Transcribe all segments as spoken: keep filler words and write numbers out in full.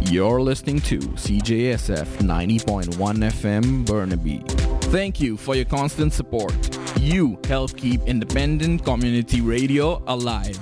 You're listening to C J S F ninety point one F M Burnaby. Thank you for your constant support. You help keep independent community radio alive.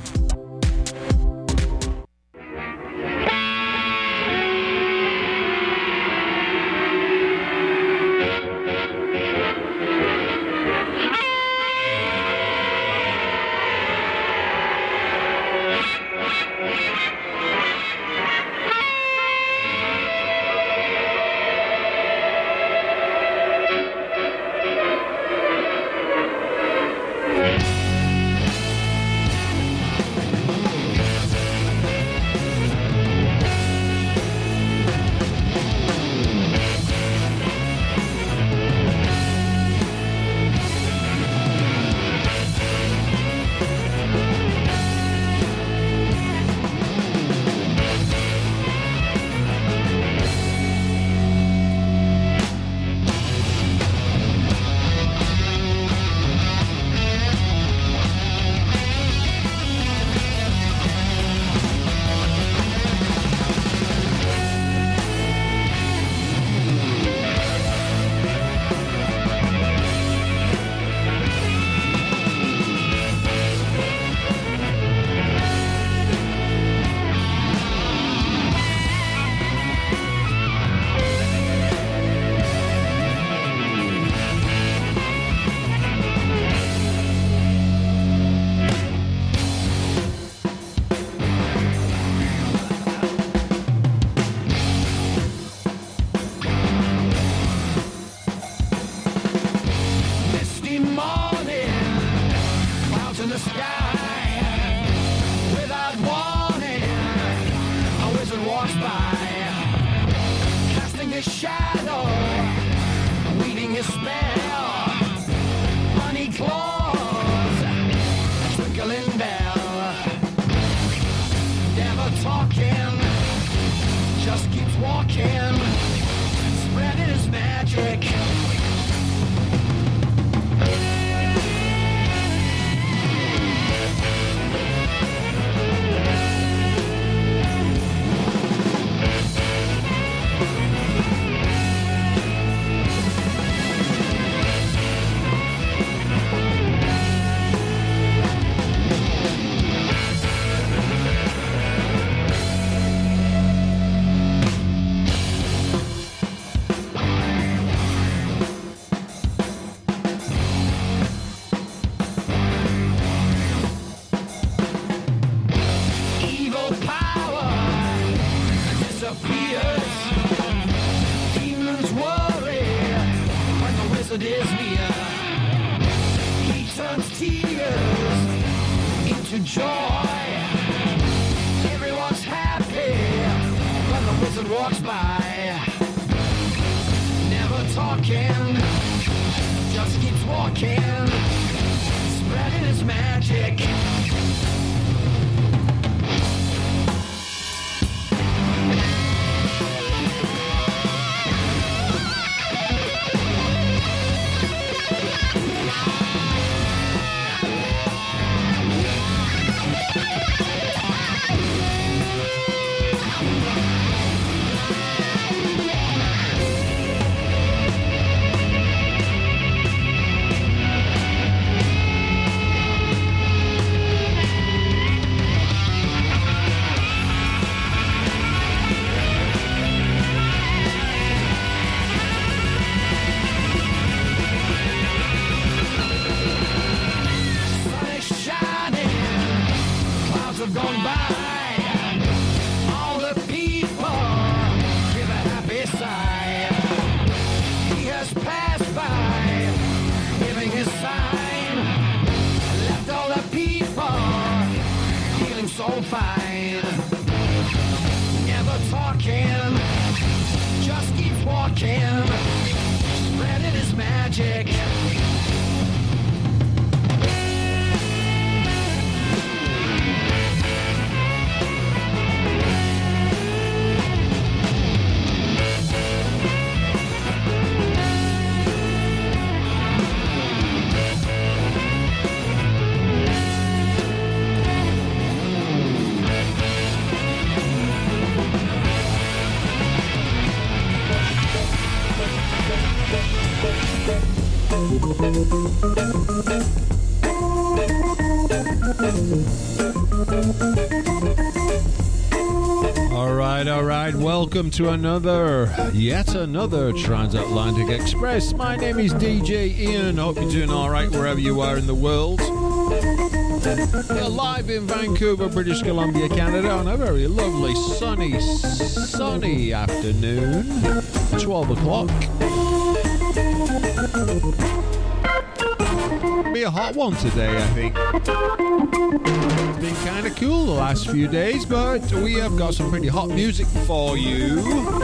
All right, all right. Welcome to another, yet another Transatlantic Express. My name is D J Ian. Hope you're doing all right wherever you are in the world. We're live in Vancouver, British Columbia, Canada, on a very lovely, sunny, sunny afternoon. twelve o'clock. Be a hot one today, I think. It's been kind of cool the last few days, but we have got some pretty hot music for you.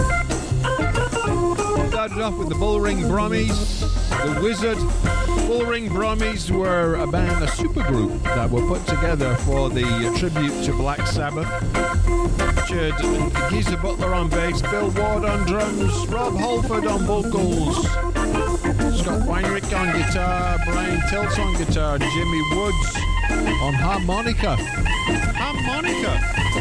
Started off with the Bullring Brummies, The Wizard. Bullring Brummies were a band, a supergroup that were put together for the tribute to Black Sabbath. Featured Geezer Butler on bass, Bill Ward on drums, Rob Halford on vocals, Scott Weinrich on guitar, Brian Tilts on guitar, Jimmy Woods on harmonica. Harmonica!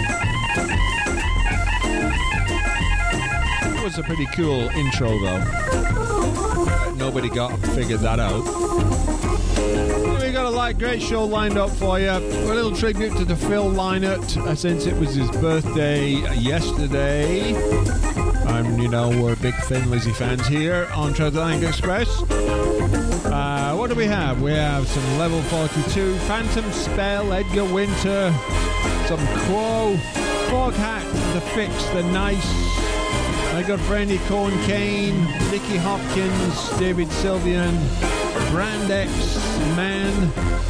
That was a pretty cool intro though. Nobody got figured that out. We got a like great show lined up for you. A little tribute to the Phil Lynott, uh, since it was his birthday yesterday. And you know, we're big Thin Lizzy fans here on Transatlantic Express. Uh, what do we have? We have some Level forty-two, Phantom Spell, Edgar Winter, some Quo, Foghat, The Fix, The Nice, my good friend Econ Kane, Nicky Hopkins, David Sylvian, Brand X, Man,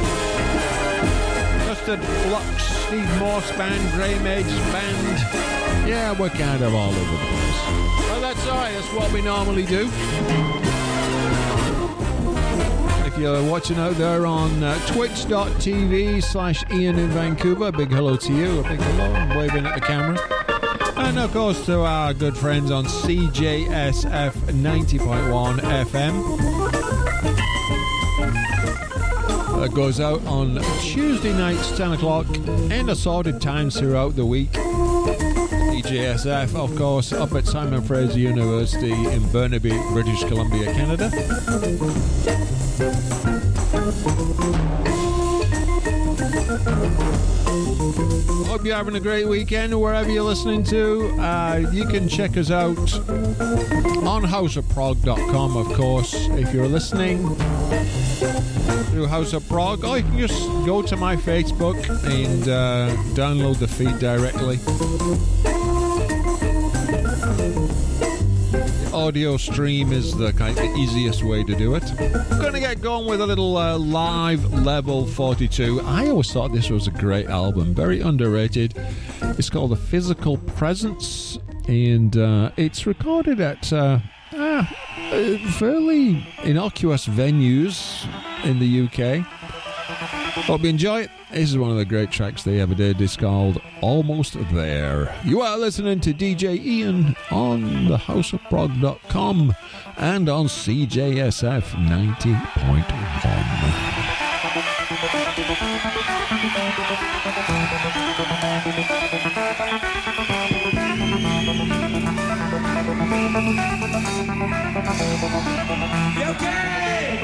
Custard Flux, Steve Morse Band, Grey Mage Band. Yeah, we're kind of all over the place. Well, that's alright, that's what we normally do. If you're watching out there on uh, twitch.tv slash Ian in Vancouver, a big hello to you, a big hello, I'm waving at the camera. And of course to our good friends on C J S F ninety point one F M. That goes out on Tuesday nights, ten o'clock, and assorted times throughout the week. C J S F, of course, up at Simon Fraser University in Burnaby, British Columbia, Canada. Hope you're having a great weekend wherever you're listening to. Uh, you can check us out on house of prog dot com, of course, if you're listening through House of Prog, or you can just go to my Facebook and uh, download the feed directly. Audio stream is the kind of easiest way to do it. I'm going to get going with a little uh, live Level forty-two. I always thought this was a great album, very underrated. It's called The Physical Presence, and uh, it's recorded at uh, uh, fairly innocuous venues in the U K. Hope you enjoy it. This is one of the great tracks they ever did. It's called Almost There. You are listening to D J Ian on the house of prog dot com and on C J S F ninety point one. You okay?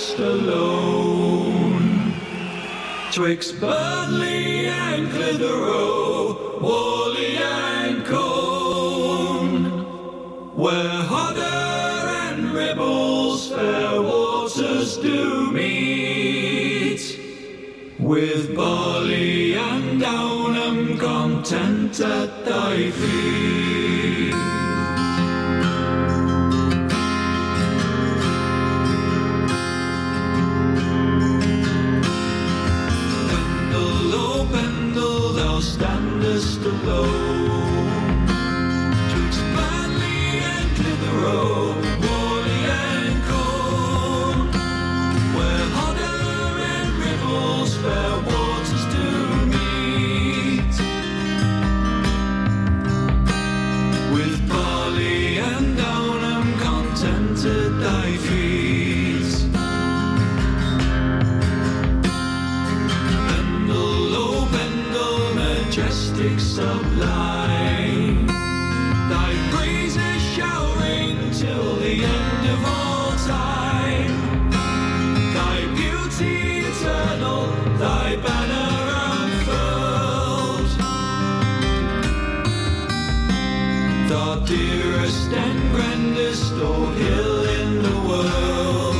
just alone. Twixt Burnley and Clitheroe, Whalley and Colne, where Hodder and Ribble's fair waters do meet, with Barley and Downham content at thy feet. Pendle, oh Pendle, thou standest alone, twixt Burnley and Clitheroe, Whalley and Colne, where Hodder and Ribble's fair waters do meet, with Barley and Downham content at thy feet. Pendle, oh Pendle, majestic sublime, thy praises shall ring till the end of all time. Thy beauty eternal, thy banner unfurled, the dearest and grandest old hill in the world.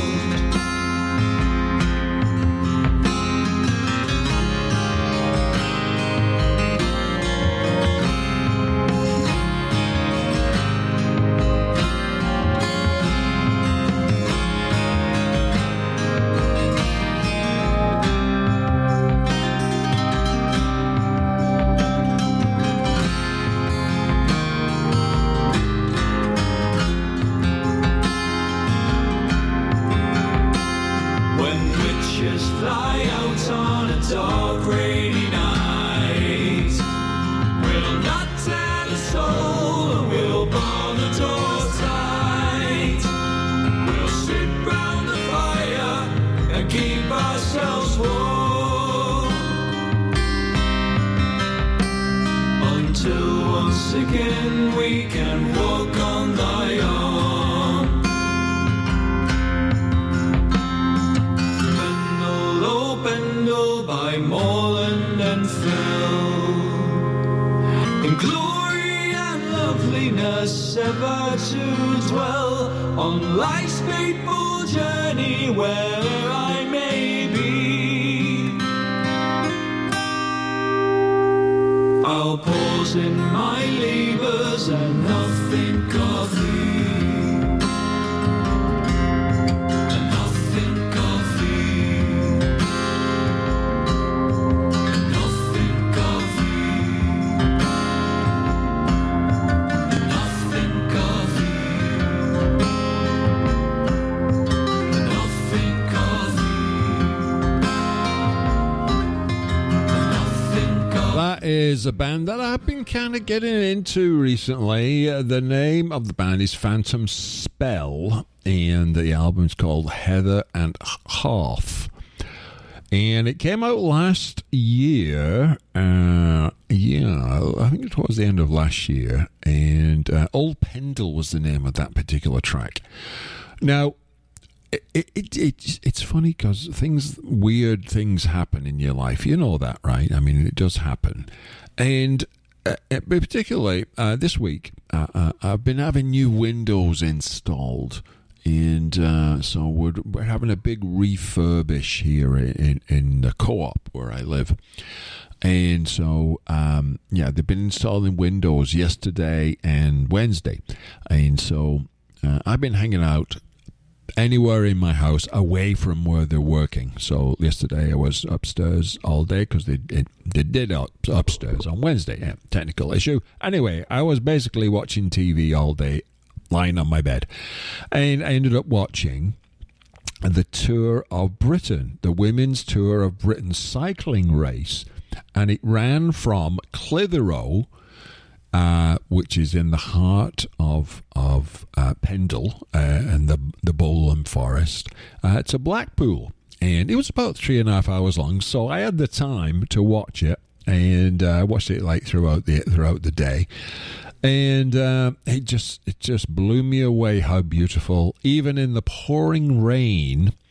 When witches fly out on a dark rainy night, we'll not tell a soul and we'll bar the door tight. We'll sit round the fire and keep ourselves warm, until once again we can walk on thy arm. Pendle, oh Pendle, by moorland and fell, in glory and loveliness ever to dwell, on life's fateful journey where'er I may be. I'll pause in my labours and not think of thee, and not think of thee, and not think of thee, and not think of thee, and not think of thee, and not think of. That is a band that I've been kind of getting into recently. Uh, the name of the band is Phantom Spell, and the album's called Heather and Half. And it came out last year. Uh, yeah, I think it was the end of last year. And uh, Old Pendle was the name of that particular track. Now, It, it, it, it, it's funny because things, weird things happen in your life. You know that, right? I mean, it does happen. And uh, particularly uh, this week, uh, uh, I've been having new windows installed. And uh, so we're, we're having a big refurbish here in, in the co-op where I live. And so, um, yeah, they've been installing windows yesterday and Wednesday. And so uh, I've been hanging out anywhere in my house away from where they're working. So yesterday I was upstairs all day because they, it, they did up, upstairs on Wednesday. Yeah, technical issue. Anyway, I was basically watching T V all day, lying on my bed. And I ended up watching the Tour of Britain, the Women's Tour of Britain cycling race. And it ran from Clitheroe, Uh, which is in the heart of of uh, Pendle uh, and the the Bowland Forest, uh, to Blackpool, and it was about three and a half hours long. So I had the time to watch it, and I uh, watched it like throughout the throughout the day, and uh, it just it just blew me away how beautiful, even in the pouring rain,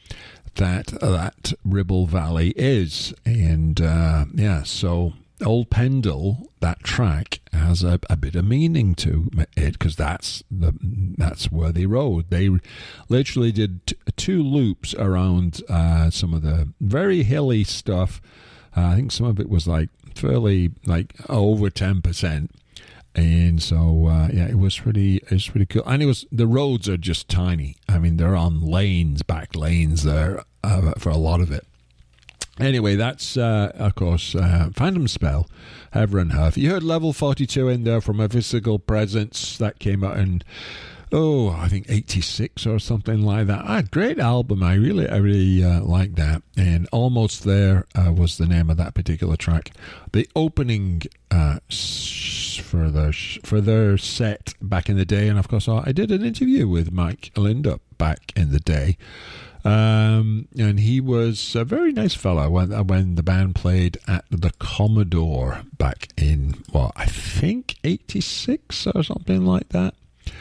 that that Ribble Valley is. And uh, yeah, so Old Pendle, that track has a, a bit of meaning to it, because that's the that's where they rode. They literally did t- two loops around uh, some of the very hilly stuff. Uh, I think some of it was like fairly like over ten percent. And so, uh, yeah, it was pretty, it was pretty cool. And it was, the roads are just tiny. I mean, they're on lanes, back lanes there uh, for a lot of it. Anyway, that's, uh, of course, uh, Phantom Spell, Heather and Huff. You heard Level forty-two in there from A Physical Presence. That came out in, oh, I think eighty-six or something like that. Ah, great album. I really, I really uh, like that. And Almost There uh, was the name of that particular track. The opening uh, for their for their set back in the day, and of course, I did an interview with Mike Lindup back in the day. Um, and he was a very nice fellow when when the band played at the Commodore back in, well, I think eighty-six or something like that.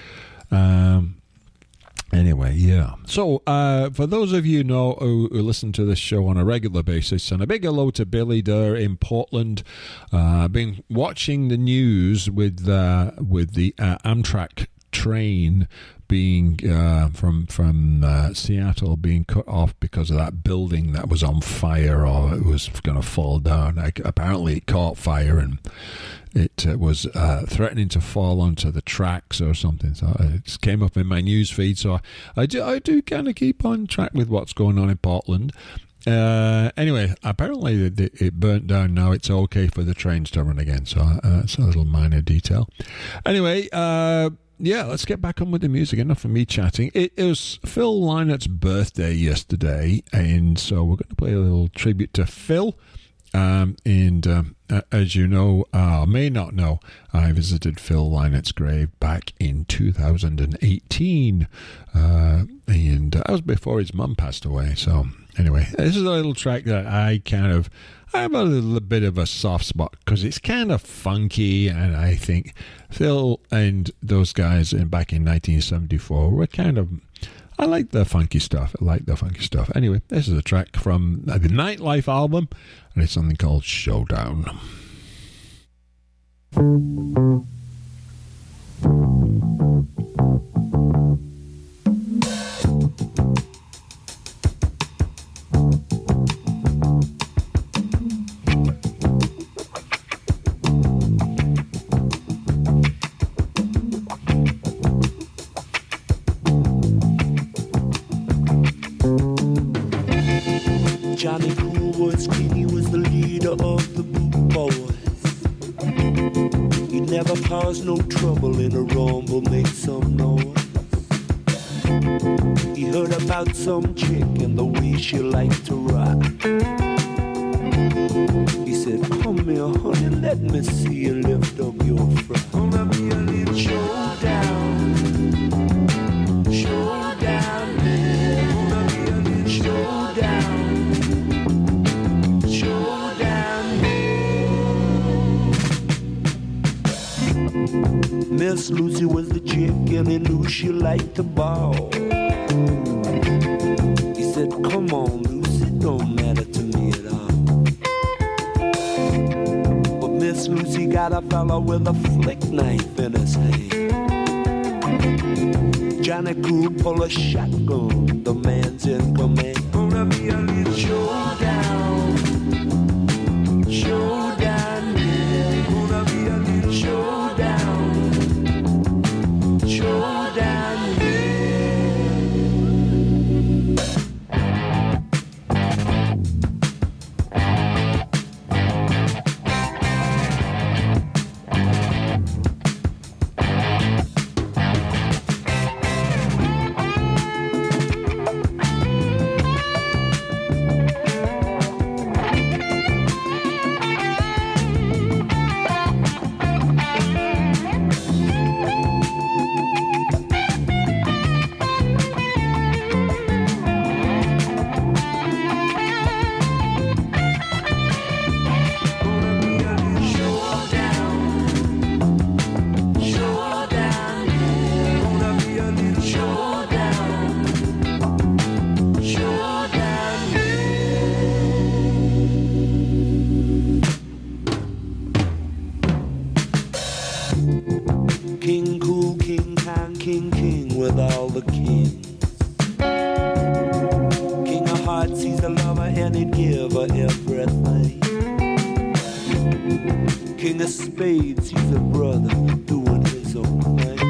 Um. Anyway, yeah. So, uh, for those of you know who, who listen to this show on a regular basis, and a big hello to Billy there in Portland. Uh, I've been watching the news with uh, with the uh, Amtrak train being uh, from from uh, Seattle being cut off because of that building that was on fire, or it was going to fall down. Like, apparently, it caught fire and it uh, was uh, threatening to fall onto the tracks or something. So it came up in my news feed. So I do, I do kind of keep on track with what's going on in Portland. Uh, anyway, apparently it, it burnt down now. It's okay for the trains to run again. So uh, that's a little minor detail. Anyway, uh, yeah, let's get back on with the music. Enough of me chatting. It, it was Phil Lynott's birthday yesterday, and so we're going to play a little tribute to Phil. Um, and um, uh, as you know, uh, may not know, I visited Phil Lynott's grave back in two thousand eighteen, uh, and that was before his mum passed away. So anyway, this is a little track that I kind of, I have a little bit of a soft spot because it's kind of funky, and I think Phil and those guys in back in nineteen seventy-four were kind of, I like the funky stuff. I like the funky stuff. Anyway, this is a track from the Nightlife album, and it's something called Showdown. Johnny Cool was king, he was the leader of the Boot Boys. He never caused no trouble in a rumble, made some noise. He heard about some chick and the way she liked to rock. He said, come here, honey, let me see you lift up your frock. Gonna be a little showdown, showdown, yeah. Gonna be a little showdown. Miss Lucy was the chick and he knew she liked to ball. He said, come on, Lucy, don't matter to me at all. But Miss Lucy got a fella with a flick knife in his hand. Johnny Cool pull a shotgun, the man's in command. Gonna be a little showdown, showdown, yeah. Gonna be a little showdown. Showdown, King Cool, King Kong, King King with all the kings. King of Hearts, he's a lover and he'd give her everything. King of Spades, he's a brother doing his own thing.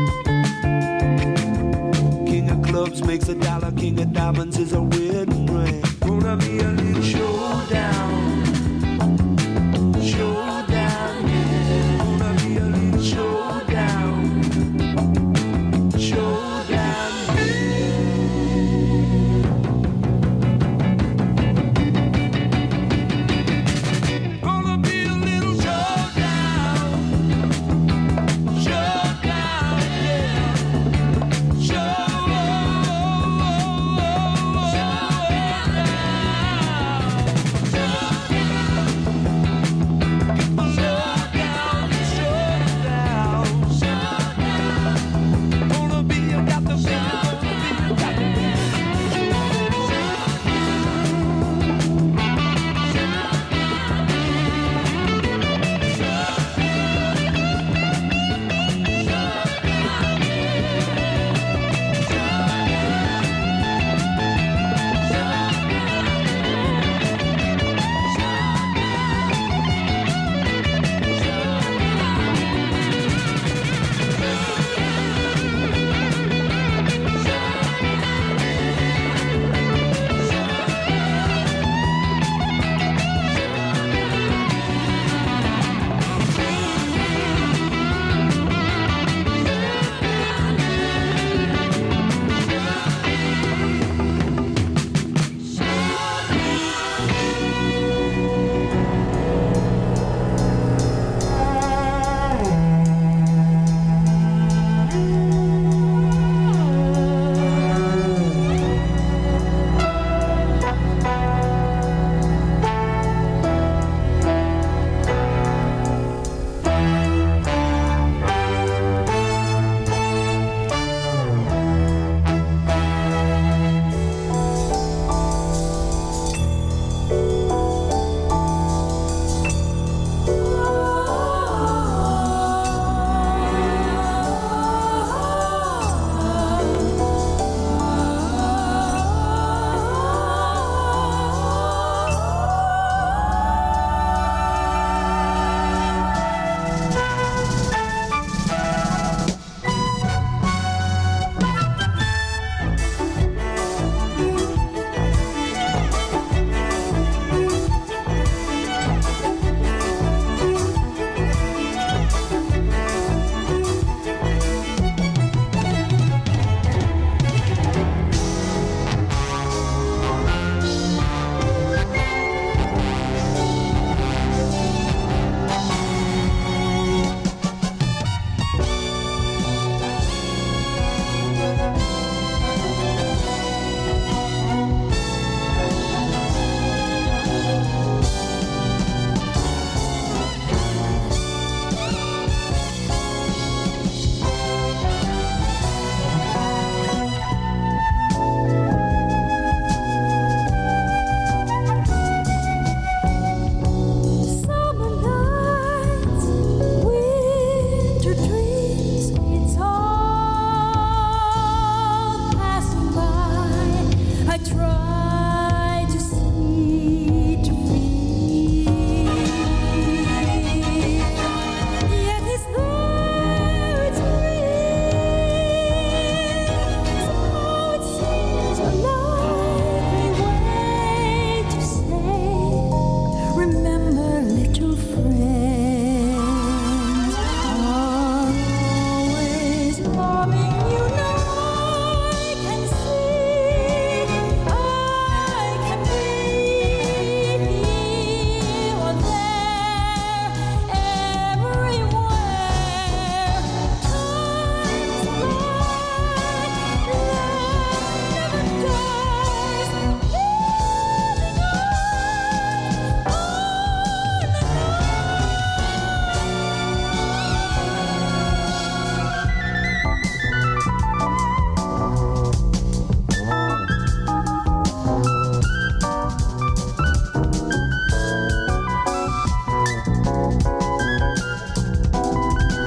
King of Clubs makes a dollar, King of Diamonds is a wedding ring. Gonna be a little show.